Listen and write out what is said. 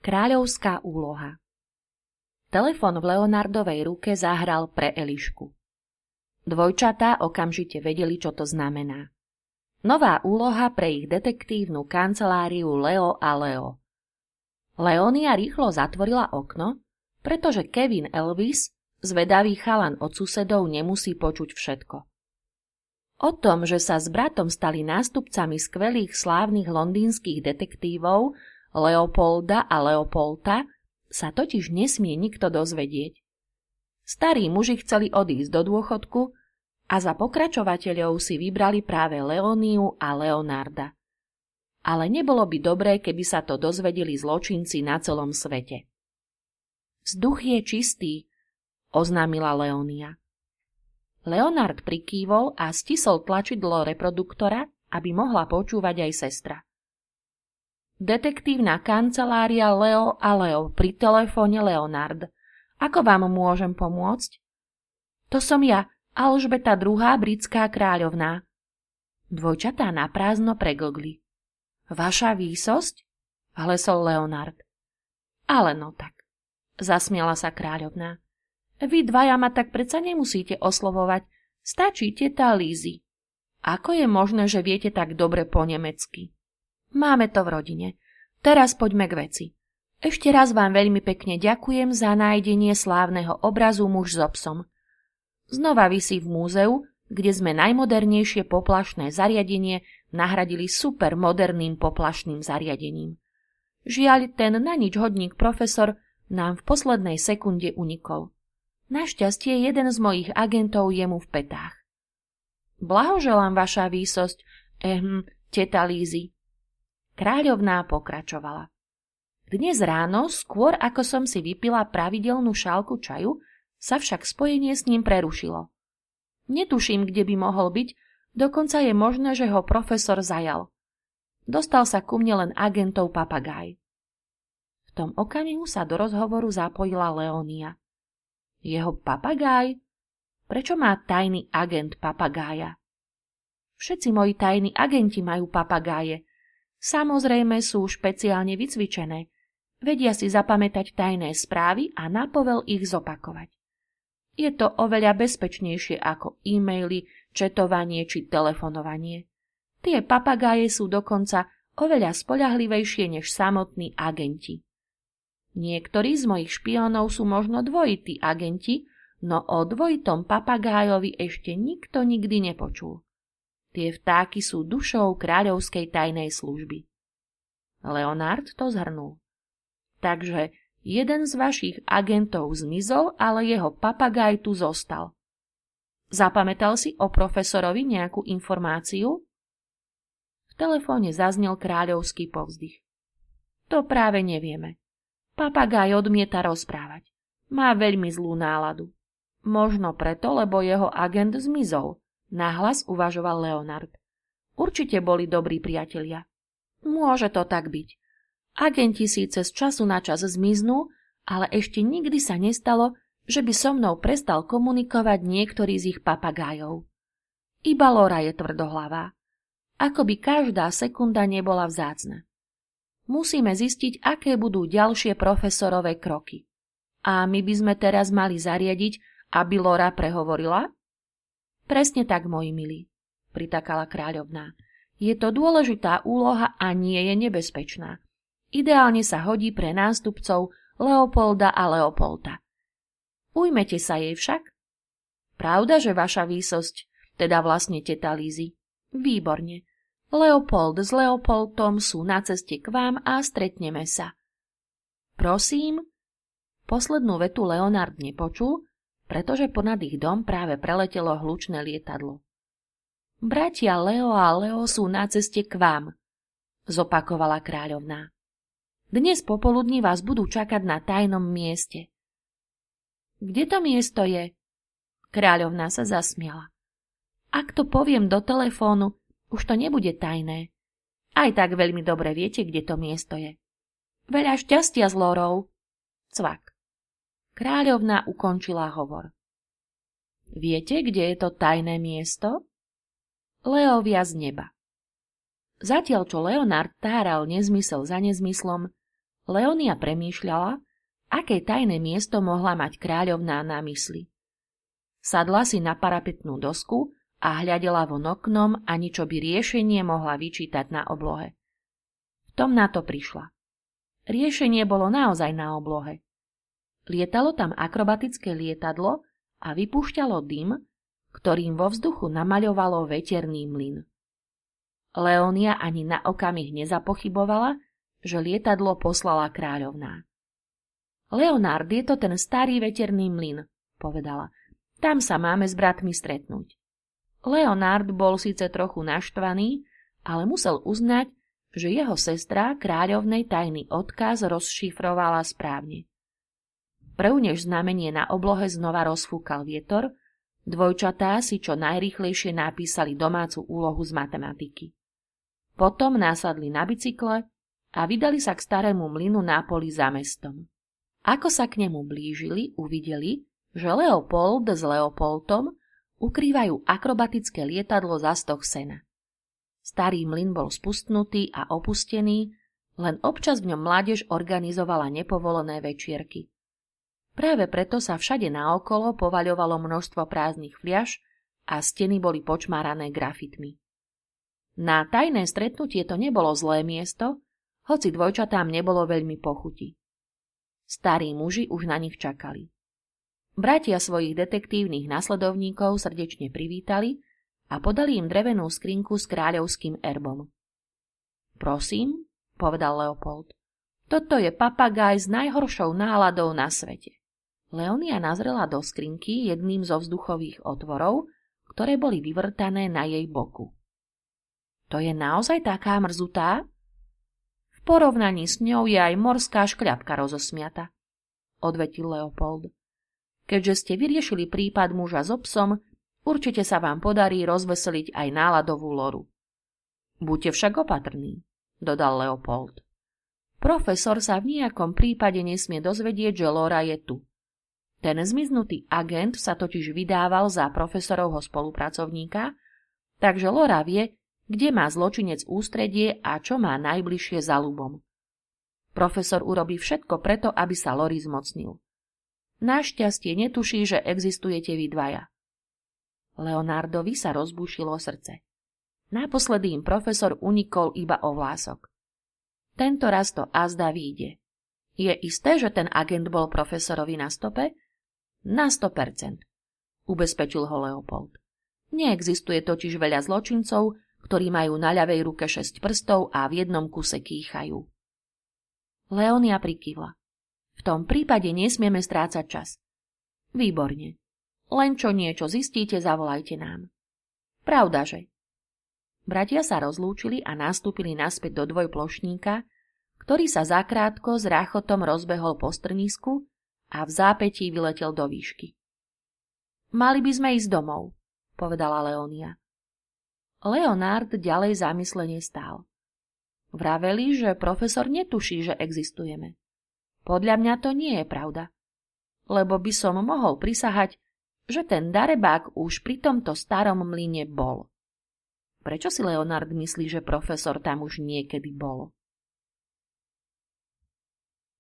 Kráľovská úloha. Telefón v Leonardovej ruke zahral pre Elišku. Dvojčatá okamžite vedeli, čo to znamená. Nová úloha pre ich detektívnu kanceláriu Leo a Leo. Leonia rýchlo zatvorila okno, pretože Kevin Elvis, zvedavý chalan od susedov, nemusí počuť všetko. O tom, že sa s bratom stali nástupcami skvelých slávnych londýnskych detektívov Leopolda a Leopolta, sa totiž nesmie nikto dozvedieť. Starí muži chceli odísť do dôchodku a za pokračovateľov si vybrali práve Leoniu a Leonarda. Ale nebolo by dobré, keby sa to dozvedeli zločinci na celom svete. Vzduch je čistý, oznámila Leonia. Leonard prikývol a stisol tlačidlo reproduktora, aby mohla počúvať aj sestra. Detektívna kancelária Leo a Leo, pri telefóne Leonard. Ako vám môžem pomôcť? To som ja, Alžbeta II, britská kráľovná. Dvojčatá naprázdno preglgli. Vaša výsosť? Hlesol Leonard. Ale no tak, zasmiala sa kráľovná. Vy dvaja ma tak predsa nemusíte oslovovať. Stačí teta Lízy. Ako je možné, že viete tak dobre po nemecky? Máme to v rodine. Teraz poďme k veci. Ešte raz vám veľmi pekne ďakujem za nájdenie slávneho obrazu Muž so psom. Znova visí v múzeu, kde sme najmodernejšie poplašné zariadenie nahradili supermoderným poplašným zariadením. Žiaľ, ten na nič hodník profesor nám v poslednej sekunde unikol. Našťastie jeden z mojich agentov je mu v petách. Blahoželám, vaša výsosť, teta Lízy. Kráľovná pokračovala. Dnes ráno, skôr ako som si vypila pravidelnú šálku čaju, sa však spojenie s ním prerušilo. Netuším, kde by mohol byť, dokonca je možné, že ho profesor zajal. Dostal sa ku mne len agentov papagáj. V tom okamihu sa do rozhovoru zapojila Leonia. Jeho papagáj? Prečo má tajný agent papagája? Všetci moji tajní agenti majú papagáje. Samozrejme sú špeciálne vycvičené. Vedia si zapamätať tajné správy a napovel ich zopakovať. Je to oveľa bezpečnejšie ako e-maily, četovanie či telefonovanie. Tie papagáje sú dokonca oveľa spoľahlivejšie než samotní agenti. Niektorí z mojich špiónov sú možno dvojití agenti, no o dvojitom papagájovi ešte nikto nikdy nepočul. Tie vtáky sú dušou kráľovskej tajnej služby. Leonard to zhrnul. Takže jeden z vašich agentov zmizol, ale jeho papagáj tu zostal. Zapamätal si o profesorovi nejakú informáciu? V telefóne zaznel kráľovský povzdych. To práve nevieme. Papagáj odmieta rozprávať. Má veľmi zlú náladu. Možno preto, lebo jeho agent zmizol. Nahlas uvažoval Leonard. Určite boli dobrí priatelia. Môže to tak byť. Agenti síce z času na čas zmiznú, ale ešte nikdy sa nestalo, že by so mnou prestal komunikovať niektorý z ich papagájov. Iba Laura je tvrdohlavá. Ako by každá sekunda nebola vzácna. Musíme zistiť, aké budú ďalšie profesorové kroky. A my by sme teraz mali zariadiť, aby Laura prehovorila? Presne tak, moji milí, pritakala kráľovná. Je to dôležitá úloha a nie je nebezpečná. Ideálne sa hodí pre nástupcov Leopolda a Leopolta. Ujmete sa jej však? Pravda, že vaša výsosť, teda vlastne teta Lízy? Výborne. Leopold s Leopoldom sú na ceste k vám a stretneme sa. Prosím? Poslednú vetu Leonard nepočul, pretože ponad ich dom práve preletelo hlučné lietadlo. Bratia Leo a Leo sú na ceste k vám, zopakovala kráľovná. Dnes popoludní vás budú čakať na tajnom mieste. Kde to miesto je? Kráľovná sa zasmiala. Ak to poviem do telefónu, už to nebude tajné. Aj tak veľmi dobre viete, kde to miesto je. Veľa šťastia s Lorou. Cvak. Kráľovná ukončila hovor. Viete, kde je to tajné miesto? Leovia z neba. Zatiaľ, čo Leonard táral nezmysel za nezmyslom, Leonia premýšľala, aké tajné miesto mohla mať kráľovná na mysli. Sadla si na parapetnú dosku a hľadela von oknom, ani čo by riešenie mohla vyčítať na oblohe. V tom na to prišla. Riešenie bolo naozaj na oblohe. Lietalo tam akrobatické lietadlo a vypúšťalo dym, ktorým vo vzduchu namaľovalo veterný mlyn. Leonia ani na okamih nezapochybovala, že lietadlo poslala kráľovná. Leonard, je to ten starý veterný mlyn, povedala. Tam sa máme s bratmi stretnúť. Leonard bol síce trochu naštvaný, ale musel uznať, že jeho sestra kráľovnej tajný odkaz rozšifrovala správne. Prv než znamenie na oblohe znova rozfúkal vietor, dvojčatá si čo najrýchlejšie napísali domácu úlohu z matematiky. Potom nasadli na bicykle a vydali sa k starému mlynu na poli za mestom. Ako sa k nemu blížili, uvideli, že Leopold s Leopoldom ukrývajú akrobatické lietadlo za stoh sena. Starý mlyn bol spustnutý a opustený, len občas v ňom mládež organizovala nepovolené večierky. Práve preto sa všade naokolo povaľovalo množstvo prázdnych fliaš a steny boli počmárané grafitmi. Na tajné stretnutie to nebolo zlé miesto, hoci dvojčatám nebolo veľmi pochuti. Starí muži už na nich čakali. Bratia svojich detektívnych nasledovníkov srdečne privítali a podali im drevenú skrinku s kráľovským erbom. Prosím, povedal Leopold, toto je papagaj s najhoršou náladou na svete. Leonia nazrela do skrinky jedným zo vzduchových otvorov, ktoré boli vyvrtané na jej boku. To je naozaj taká mrzutá? V porovnaní s ňou je aj morská škľapka rozosmiata, odvetil Leopold. Keďže ste vyriešili prípad muža so psom, určite sa vám podarí rozveseliť aj náladovú Loru. Buďte však opatrní, dodal Leopold. Profesor sa v nejakom prípade nesmie dozvedieť, že Lora je tu. Ten zmiznutý agent sa totiž vydával za profesorovho spolupracovníka, takže Lora vie, kde má zločinec ústredie a čo má najbližšie za ľubom. Profesor urobí všetko preto, aby sa Lory zmocnil. Našťastie netuší, že existujete vy dvaja. Leonardovi sa rozbúšilo srdce. Naposledy im profesor unikol iba o vlások. Tento raz to azda vyjde. Je isté, že ten agent bol profesorovi na stope? Na 100%, ubezpečil ho Leopold. Neexistuje totiž veľa zločincov, ktorí majú na ľavej ruke 6 prstov a v jednom kuse kýchajú. Leonia prikývla. V tom prípade nesmieme strácať čas. Výborne. Len čo niečo zistíte, zavolajte nám. Pravdaže. Bratia sa rozlúčili a nastúpili naspäť do dvojplošníka, ktorý sa zakrátko s ráchotom rozbehol po strnisku a v zápätí vyletel do výšky. Mali by sme ísť domov, povedala Leonia. Leonard ďalej zamyslene stál. Vraveli, že profesor netuší, že existujeme. Podľa mňa to nie je pravda, lebo by som mohol prisahať, že ten darebák už pri tomto starom mlyne bol. Prečo si Leonard myslí, že profesor tam už niekedy bol?